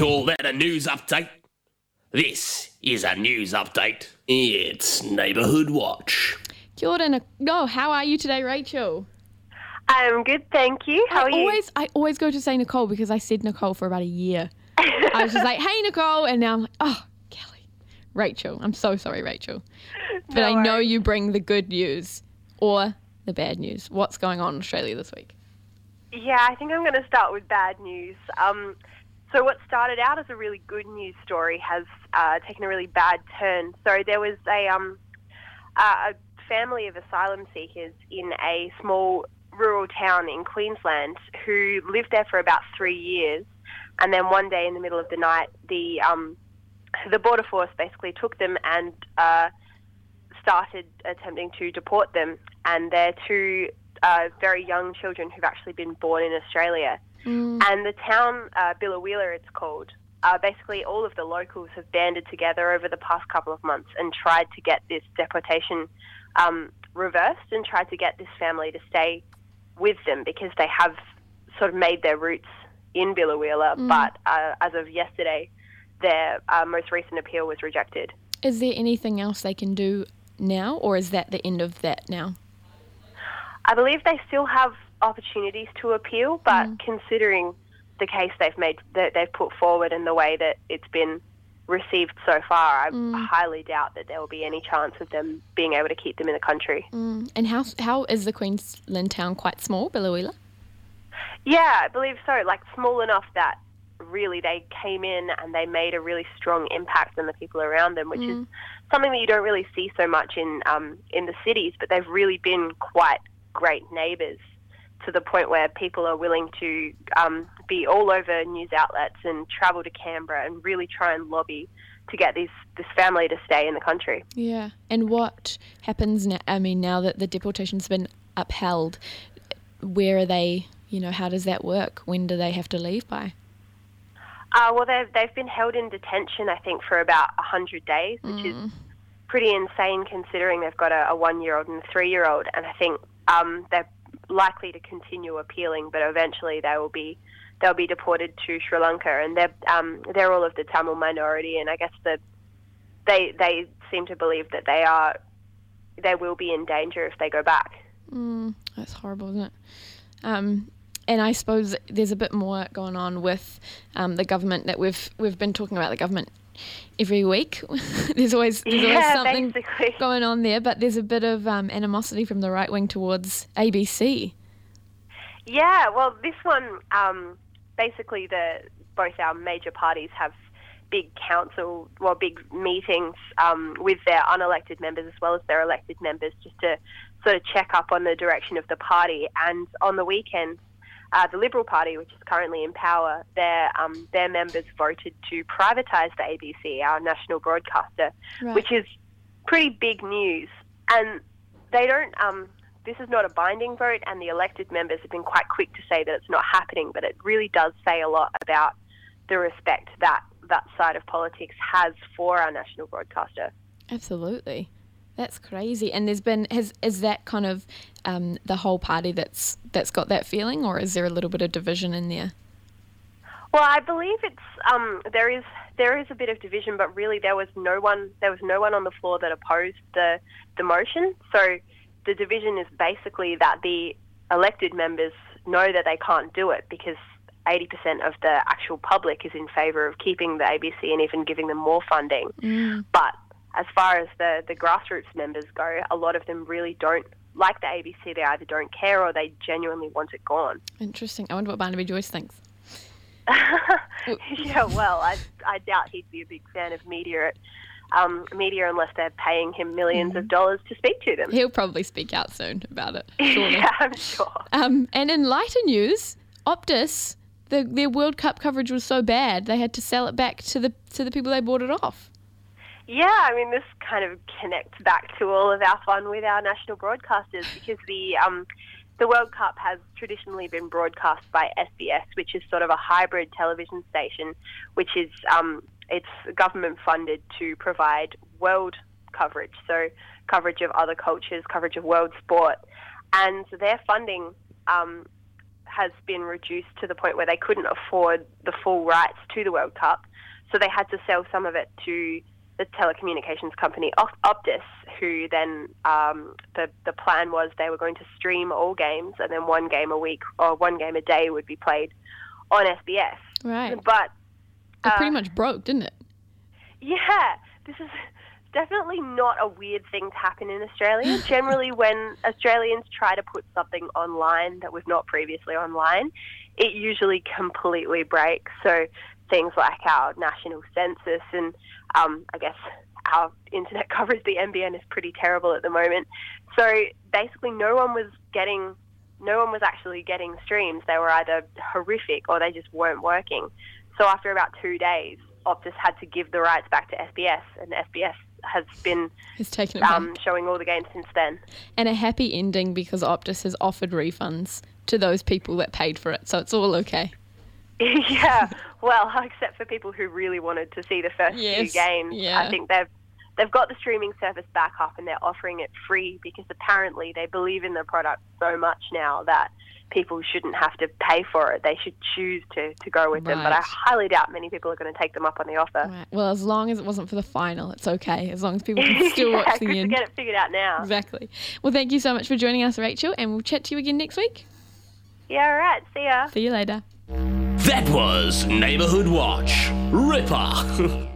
call that a news update? This is a news update. It's Neighbourhood Watch. Kia ora, how are you today, Rachel? I'm good, thank you. How are you? I always go to say Nicole because I said Nicole for about a year. I was just like, hey, Nicole, and now I'm like, oh, Kelly. Rachel. I'm so sorry, Rachel. But No I know worries. you bring the good news or the bad news. What's going on in Australia this week? Yeah, I think I'm going to start with bad news. So what started out as a really good news story has taken a really bad turn. So there was a family of asylum seekers in a small rural town in Queensland who lived there for about 3 years. And then one day in the middle of the night, the Border Force basically took them and started attempting to deport them. And they're two very young children who've actually been born in Australia. And the town, Biloela it's called, basically all of the locals have banded together over the past couple of months and tried to get this deportation reversed and tried to get this family to stay with them because they have sort of made their roots in Biloela. But as of yesterday, their most recent appeal was rejected. Is there anything else they can do now, or is that the end of that now? I believe they still have opportunities to appeal, but considering the case they've put forward and the way that it's been received so far, I highly doubt that there will be any chance of them being able to keep them in the country. And how is the Queensland town quite small, Biloela? Yeah, I believe so. Like small enough that really they came in and they made a really strong impact on the people around them, which is something that you don't really see so much in the cities. But they've really been quite great neighbours, to the point where people are willing to be all over news outlets and travel to Canberra and really try and lobby to get this family to stay in the country. Yeah. And what happens now? I mean, now that the deportation's been upheld, where are they? You know, how does that work? When do they have to leave by? Well, they've been held in detention, I think, for about 100 days, which is pretty insane considering they've got a 1-year-old and a 3-year-old. And I think they're likely to continue appealing, but eventually they'll be deported to Sri Lanka, and they're all of the Tamil minority, and I guess that they seem to believe that they will be in danger if they go back. That's horrible, isn't it? And I suppose there's a bit more going on with the government that we've been talking about the government every week. There's always something basically going on there, but there's a bit of animosity from the right wing towards ABC. Yeah, well, this one, basically both our major parties have big meetings with their unelected members as well as their elected members, just to sort of check up on the direction of the party. And on the weekend, the Liberal Party, which is currently in power, their members voted to privatise the ABC, our national broadcaster, which is pretty big news. And they don't. This is not a binding vote, and the elected members have been quite quick to say that it's not happening. But it really does say a lot about the respect that side of politics has for our national broadcaster. Absolutely. That's crazy. And is that kind of the whole party that's got that feeling, or is there a little bit of division in there? Well, I believe it's there is a bit of division, but really there was no one on the floor that opposed the motion. So the division is basically that the elected members know that they can't do it because 80% of the actual public is in favour of keeping the ABC and even giving them more funding. But as far as the grassroots members go, a lot of them really don't like the ABC. They either don't care or they genuinely want it gone. Interesting. I wonder what Barnaby Joyce thinks. Yeah, well, I doubt he'd be a big fan of media unless they're paying him millions of dollars to speak to them. He'll probably speak out soon about it, surely. Yeah, I'm sure. And in lighter news, Optus, their World Cup coverage was so bad they had to sell it back to the people they bought it off. Yeah, I mean, this kind of connects back to all of our fun with our national broadcasters, because the World Cup has traditionally been broadcast by SBS, which is sort of a hybrid television station, which is it's government funded to provide world coverage, so coverage of other cultures, coverage of world sport, and their funding has been reduced to the point where they couldn't afford the full rights to the World Cup, so they had to sell some of it to the telecommunications company Optus, who then the plan was they were going to stream all games, and then one game a week or one game a day would be played on SBS. Right. But it pretty much broke, didn't it? Yeah, this is definitely not a weird thing to happen in Australia. Generally, when Australians try to put something online that was not previously online, it usually completely breaks. So things like our national census and I guess our internet coverage, the NBN, is pretty terrible at the moment. So basically no one was actually getting streams. They were either horrific or they just weren't working. So after about 2 days, Optus had to give the rights back to SBS, and SBS has been taken it back. Showing all the games since then. And a happy ending because Optus has offered refunds to those people that paid for it, so it's all okay. Yeah, well, except for people who really wanted to see the first few games. Yeah. I think they've got the streaming service back up and they're offering it free because apparently they believe in the product so much now that people shouldn't have to pay for it. They should choose to go with them. But I highly doubt many people are going to take them up on the offer. Right. Well, as long as it wasn't for the final, it's okay. As long as people can still watch the end. Get it figured out now. Exactly. Well, thank you so much for joining us, Rachel, and we'll chat to you again next week. Yeah, all right. See ya. See you later. That was Neighbourhood Watch. Ripper.